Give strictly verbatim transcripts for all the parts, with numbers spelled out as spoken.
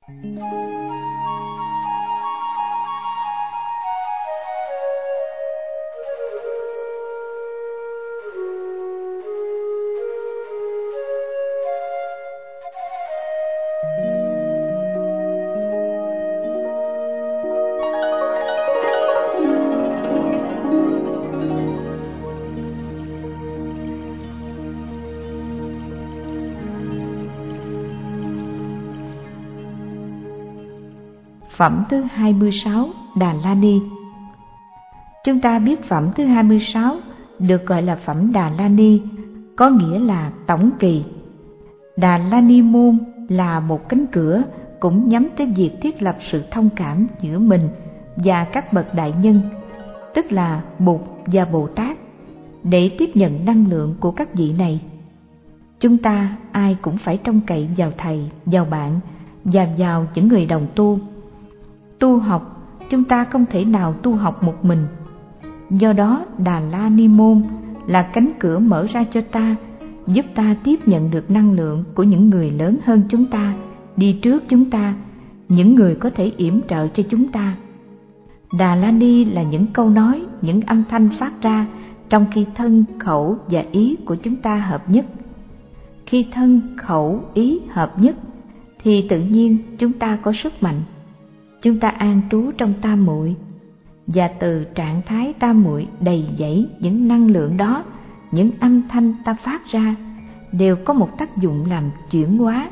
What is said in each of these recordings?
Phẩm thứ hai mươi sáu, Đà La Ni. Chúng ta biết phẩm thứ hai mươi sáu được gọi là phẩm Đà La Ni, có nghĩa là tổng kỳ. Đà La Ni môn là một cánh cửa cũng nhắm tới việc thiết lập sự thông cảm giữa mình và các bậc đại nhân, tức là Bụt và Bồ Tát, để tiếp nhận năng lượng của các vị này. Chúng ta ai cũng phải trông cậy vào thầy, vào bạn và vào những người đồng tu. Tu học, chúng ta không thể nào tu học một mình. Do đó, Đà La Ni môn là cánh cửa mở ra cho ta, giúp ta tiếp nhận được năng lượng của những người lớn hơn chúng ta, đi trước chúng ta, những người có thể yểm trợ cho chúng ta. Đà La Ni là những câu nói, những âm thanh phát ra trong khi thân, khẩu và ý của chúng ta hợp nhất. Khi thân, khẩu, ý hợp nhất thì tự nhiên chúng ta có sức mạnh. Chúng ta an trú trong tam muội, và từ trạng thái tam muội đầy dẫy những năng lượng đó, những âm thanh ta phát ra đều có một tác dụng làm chuyển hóa.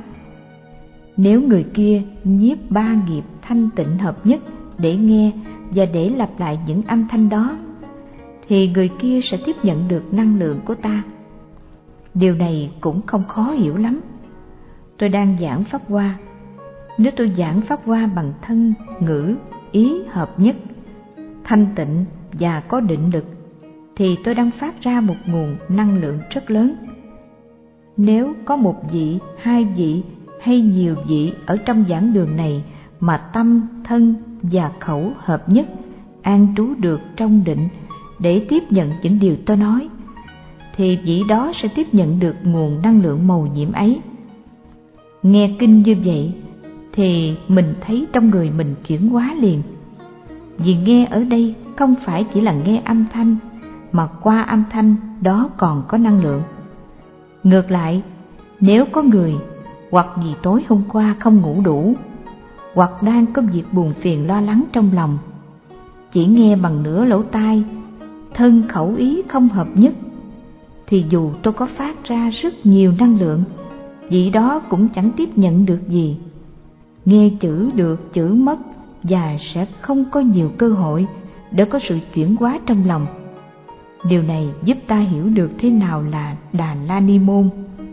Nếu người kia nhiếp ba nghiệp thanh tịnh hợp nhất để nghe và để lặp lại những âm thanh đó, thì người kia sẽ tiếp nhận được năng lượng của ta. Điều này cũng không khó hiểu lắm. Tôi đang giảng pháp hoa. Nếu tôi giảng pháp hoa bằng thân, ngữ, ý hợp nhất, thanh tịnh và có định lực, thì tôi đang phát ra một nguồn năng lượng rất lớn. Nếu có một vị, hai vị hay nhiều vị ở trong giảng đường này mà tâm, thân và khẩu hợp nhất, an trú được trong định để tiếp nhận những điều tôi nói, thì vị đó sẽ tiếp nhận được nguồn năng lượng màu nhiệm ấy. Nghe kinh như vậy thì mình thấy trong người mình chuyển hóa liền. Vì nghe ở đây không phải chỉ là nghe âm thanh, mà qua âm thanh đó còn có năng lượng. Ngược lại, nếu có người hoặc vì tối hôm qua không ngủ đủ, hoặc đang có việc buồn phiền lo lắng trong lòng, chỉ nghe bằng nửa lỗ tai, thân khẩu ý không hợp nhất, thì dù tôi có phát ra rất nhiều năng lượng, vị đó cũng chẳng tiếp nhận được gì. Nghe chữ được, chữ mất, và sẽ không có nhiều cơ hội để có sự chuyển hóa trong lòng. Điều này giúp ta hiểu được thế nào là Đà La Ni môn.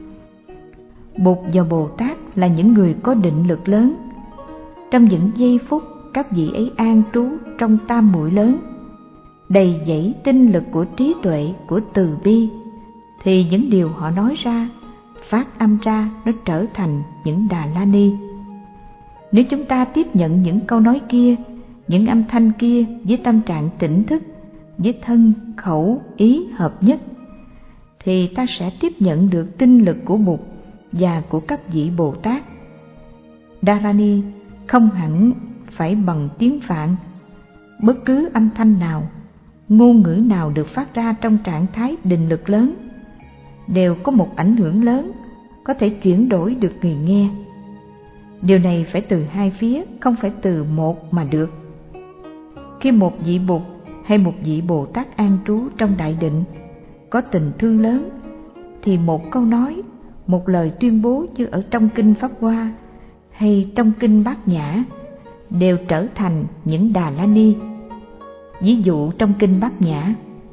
Bụt và Bồ Tát là những người có định lực lớn. Trong những giây phút các vị ấy an trú trong tam muội lớn, đầy dẫy tinh lực của trí tuệ, của từ bi, thì những điều họ nói ra, phát âm ra, nó trở thành những Đà La Ni. Nếu chúng ta tiếp nhận những câu nói kia, những âm thanh kia với tâm trạng tỉnh thức, với thân, khẩu, ý hợp nhất, thì ta sẽ tiếp nhận được tinh lực của Bụt và của các vị Bồ Tát. Đà La Ni không hẳn phải bằng tiếng Phạn. Bất cứ âm thanh nào, ngôn ngữ nào được phát ra trong trạng thái định lực lớn đều có một ảnh hưởng lớn, có thể chuyển đổi được người nghe. Điều này phải từ hai phía, không phải từ một mà được. Khi một vị Bụt hay một vị Bồ Tát an trú trong đại định, có tình thương lớn, thì một câu nói, một lời tuyên bố như ở trong kinh Pháp Hoa hay trong kinh Bát Nhã đều trở thành những Đà La Ni. Ví dụ trong kinh Bát Nhã,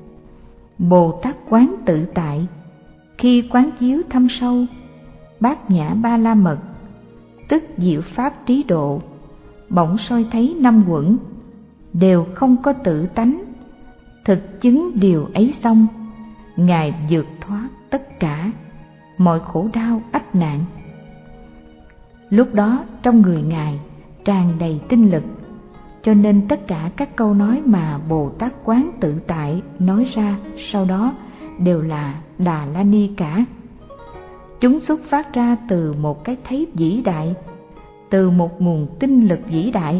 Bồ Tát quán tự tại, khi quán chiếu thâm sâu Bát Nhã Ba La Mật, tức diệu pháp trí độ, bỗng soi thấy năm uẩn đều không có tự tánh, thực chứng điều ấy xong, Ngài vượt thoát tất cả mọi khổ đau ách nạn. Lúc đó trong người Ngài tràn đầy tinh lực, cho nên tất cả các câu nói mà Bồ Tát quán tự tại nói ra sau đó đều là Đà La Ni cả. Chúng xuất phát ra từ một cái thấy vĩ đại, từ một nguồn tinh lực vĩ đại.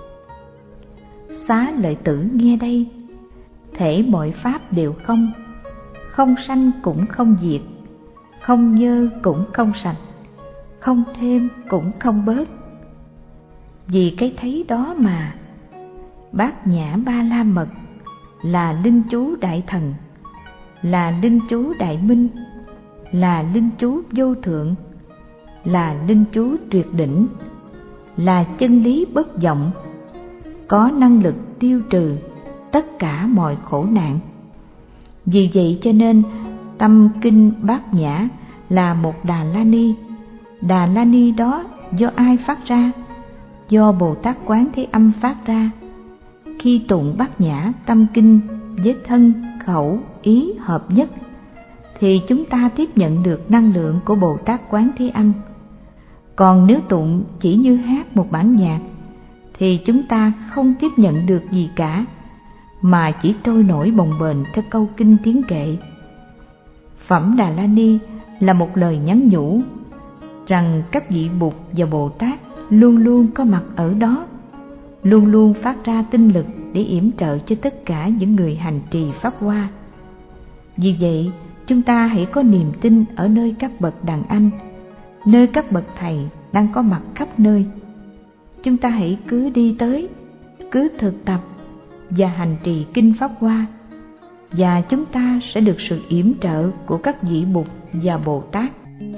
Xá Lợi Tử nghe đây, thể mọi pháp đều không, không sanh cũng không diệt, không nhơ cũng không sạch, không thêm cũng không bớt. Vì cái thấy đó mà Bát Nhã Ba La Mật là linh chú đại thần, là linh chú đại minh, là linh chú vô thượng, là linh chú tuyệt đỉnh, là chân lý bất vọng, có năng lực tiêu trừ tất cả mọi khổ nạn. Vì vậy cho nên tâm kinh Bát Nhã là một Đà La Ni. Đà La Ni đó do ai phát ra? Do Bồ Tát Quán Thế Âm phát ra. Khi tụng Bát Nhã tâm kinh với thân, khẩu, ý hợp nhất, thì chúng ta tiếp nhận được năng lượng của Bồ Tát Quán Thế Âm. Còn nếu tụng chỉ như hát một bản nhạc, thì chúng ta không tiếp nhận được gì cả, mà chỉ trôi nổi bồng bềnh theo câu kinh tiếng kệ. Phẩm Đà La Ni là một lời nhắn nhủ rằng các vị Bụt và Bồ Tát luôn luôn có mặt ở đó, luôn luôn phát ra tinh lực để yểm trợ cho tất cả những người hành trì pháp hoa. Vì vậy, chúng ta hãy có niềm tin ở nơi các bậc đàn anh, nơi các bậc thầy đang có mặt khắp nơi. Chúng ta hãy cứ đi tới, cứ thực tập và hành trì kinh pháp hoa, và chúng ta sẽ được sự yểm trợ của các vị Bụt và Bồ Tát.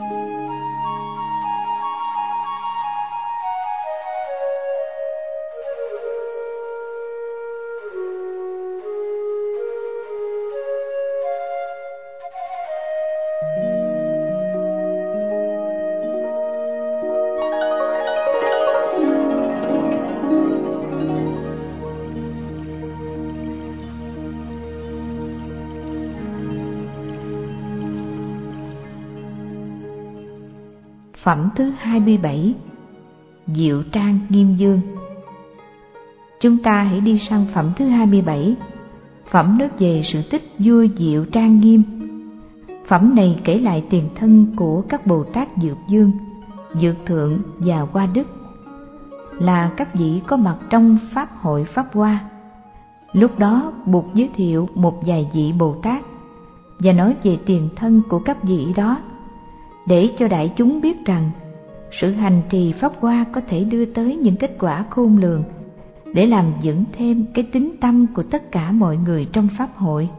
Phẩm thứ hai mươi bảy, Diệu Trang Nghiêm Dương. Chúng ta hãy đi sang phẩm thứ hai mươi bảy. Phẩm nói về sự tích vua Diệu Trang Nghiêm. Phẩm này kể lại tiền thân của các Bồ Tát Dược Dương, Dược Thượng và Hoa Đức, là các vị có mặt trong Pháp hội Pháp Hoa. Lúc đó Bụt giới thiệu một vài vị Bồ Tát và nói về tiền thân của các vị đó, để cho đại chúng biết rằng sự hành trì pháp hoa có thể đưa tới những kết quả khôn lường, để làm vững thêm cái tín tâm của tất cả mọi người trong pháp hội.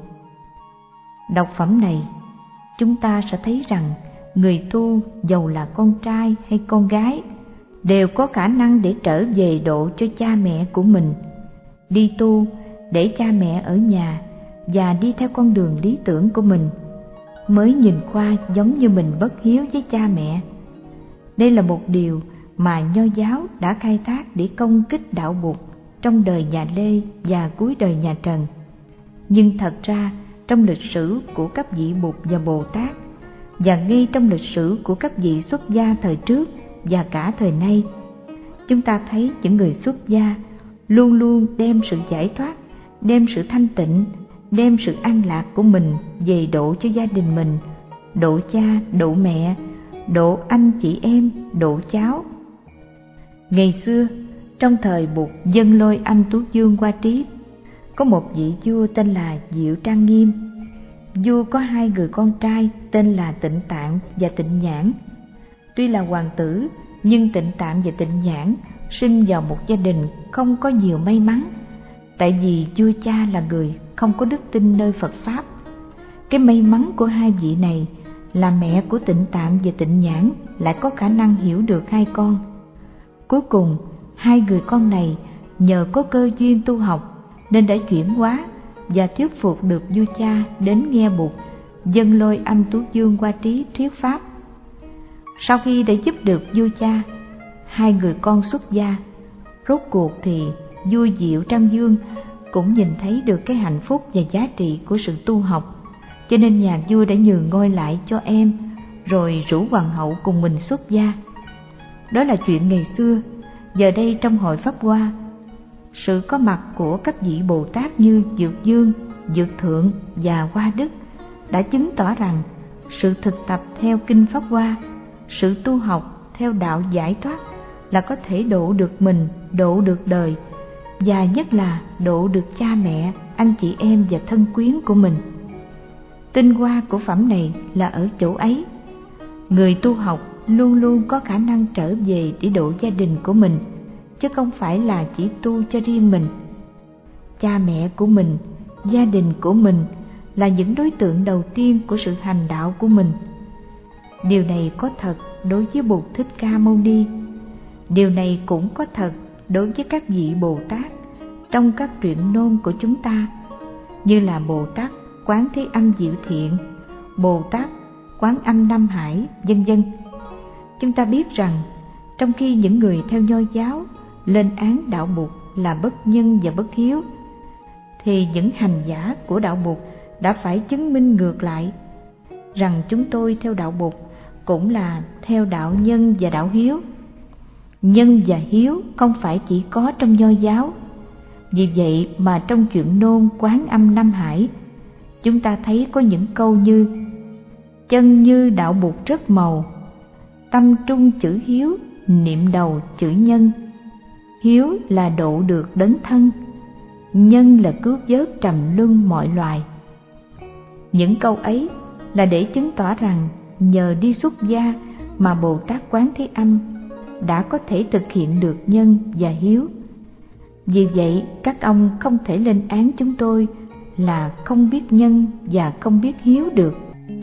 Đọc phẩm này, chúng ta sẽ thấy rằng người tu, dầu là con trai hay con gái, đều có khả năng để trở về độ cho cha mẹ của mình, đi tu để cha mẹ ở nhà và đi theo con đường lý tưởng của mình, mới nhìn qua giống như mình bất hiếu với cha mẹ. Đây là một điều mà Nho giáo đã khai thác để công kích đạo Bụt trong đời nhà Lê và cuối đời nhà Trần. Nhưng thật ra trong lịch sử của các vị Bụt và Bồ Tát, và ngay trong lịch sử của các vị xuất gia thời trước và cả thời nay, chúng ta thấy những người xuất gia luôn luôn đem sự giải thoát, đem sự thanh tịnh, đem sự an lạc của mình về độ cho gia đình mình, độ cha, độ mẹ, độ anh chị em, độ cháu. Ngày xưa, trong thời Bụt Dân Lôi Anh Tú Dương Hoa Trí, có một vị vua tên là Diệu Trang Nghiêm. Vua có hai người con trai tên là Tịnh Tạng và Tịnh Nhãn. Tuy là hoàng tử, nhưng Tịnh Tạng và Tịnh Nhãn sinh vào một gia đình không có nhiều may mắn, tại vì vua cha là người không có đức tin nơi Phật Pháp. Cái may mắn của hai vị này là mẹ của Tịnh Tạng và Tịnh Nhãn lại có khả năng hiểu được hai con. Cuối cùng, hai người con này nhờ có cơ duyên tu học nên đã chuyển hóa và thuyết phục được vua cha đến nghe Bụt Dân Lôi Anh Tú Dương Hoa Trí thuyết Pháp. Sau khi đã giúp được vua cha, hai người con xuất gia, rốt cuộc thì vua Diệu Trang Dương cũng nhìn thấy được cái hạnh phúc và giá trị của sự tu học, cho nên nhà vua đã nhường ngôi lại cho em, rồi rủ hoàng hậu cùng mình xuất gia. Đó là chuyện ngày xưa. Giờ đây trong hội Pháp Hoa, sự có mặt của các vị Bồ Tát như Dược Dương, Dược Thượng và Hoa Đức đã chứng tỏ rằng sự thực tập theo kinh Pháp Hoa, sự tu học theo đạo giải thoát là có thể độ được mình, độ được đời, và nhất là độ được cha mẹ, anh chị em và thân quyến của mình. Tinh hoa của phẩm này là ở chỗ ấy. Người tu học luôn luôn có khả năng trở về để độ gia đình của mình, chứ không phải là chỉ tu cho riêng mình. Cha mẹ của mình, gia đình của mình là những đối tượng đầu tiên của sự hành đạo của mình. Điều này có thật đối với Bụt Thích Ca Mâu Ni. Điều này cũng có thật đối với các vị Bồ Tát trong các truyện ngôn của chúng ta, như là Bồ Tát Quán Thế Âm Diệu Thiện, Bồ Tát Quán Âm Nam Hải, vân vân. Chúng ta biết rằng trong khi những người theo Nho giáo lên án đạo Bụt là bất nhân và bất hiếu, thì những hành giả của đạo Bụt đã phải chứng minh ngược lại, rằng chúng tôi theo đạo Bụt cũng là theo đạo nhân và đạo hiếu. Nhân và hiếu không phải chỉ có trong Nho giáo. Vì vậy mà trong truyện ngôn Quán Âm Nam Hải, chúng ta thấy có những câu như: chân như đạo Bụt rất màu, tâm trung chữ hiếu, niệm đầu chữ nhân. Hiếu là độ được đấng thân, nhân là cứu vớt trầm luân mọi loài. Những câu ấy là để chứng tỏ rằng nhờ đi xuất gia mà Bồ Tát Quán Thế Âm đã có thể thực hiện được nhân và hiếu. Vì vậy các ông không thể lên án chúng tôi là không biết nhân và không biết hiếu được.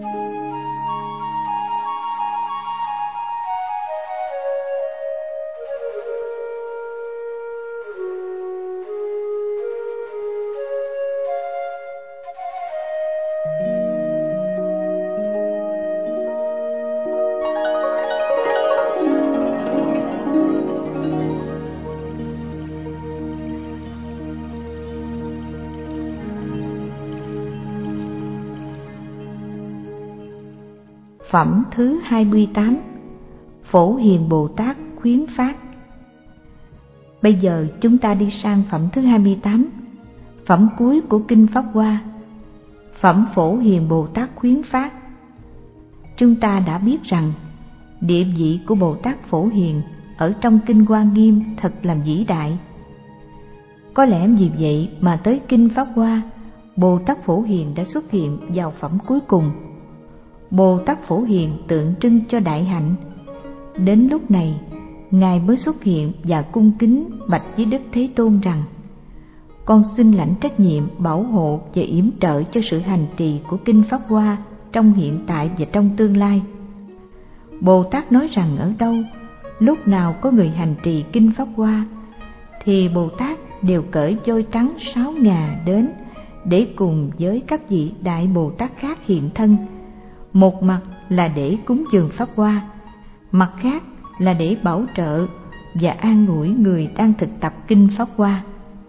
Phẩm thứ hai mươi tám. Phổ Hiền Bồ Tát khuyến phát. Bây giờ chúng ta đi sang phẩm thứ hai mươi tám, phẩm cuối của Kinh Pháp Hoa, phẩm Phổ Hiền Bồ Tát khuyến phát. Chúng ta đã biết rằng địa vị của Bồ Tát Phổ Hiền ở trong Kinh Hoa Nghiêm thật là vĩ đại. Có lẽ vì vậy mà tới Kinh Pháp Hoa, Bồ Tát Phổ Hiền đã xuất hiện vào phẩm cuối cùng. Bồ Tát Phổ Hiền tượng trưng cho đại hạnh. Đến lúc này, Ngài mới xuất hiện và cung kính bạch với Đức Thế Tôn rằng: con xin lãnh trách nhiệm bảo hộ và yểm trợ cho sự hành trì của Kinh Pháp Hoa trong hiện tại và trong tương lai. Bồ Tát nói rằng ở đâu, lúc nào có người hành trì Kinh Pháp Hoa, thì Bồ Tát đều cởi vôi trắng sáu ngà đến để cùng với các vị Đại Bồ Tát khác hiện thân. Một mặt là để cúng dường Pháp Hoa, mặt khác là để bảo trợ và an ủi người đang thực tập Kinh Pháp Hoa.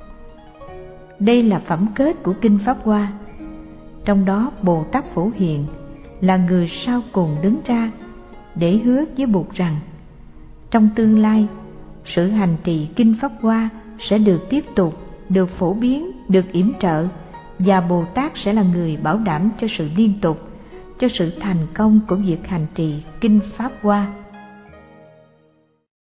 Đây là phẩm kết của Kinh Pháp Hoa. Trong đó Bồ Tát Phổ Hiền là người sau cùng đứng ra để hứa với Bụt rằng trong tương lai, sự hành trì Kinh Pháp Hoa sẽ được tiếp tục, được phổ biến, được yểm trợ, và Bồ Tát sẽ là người bảo đảm cho sự liên tục, cho sự thành công của việc hành trì Kinh Pháp Hoa.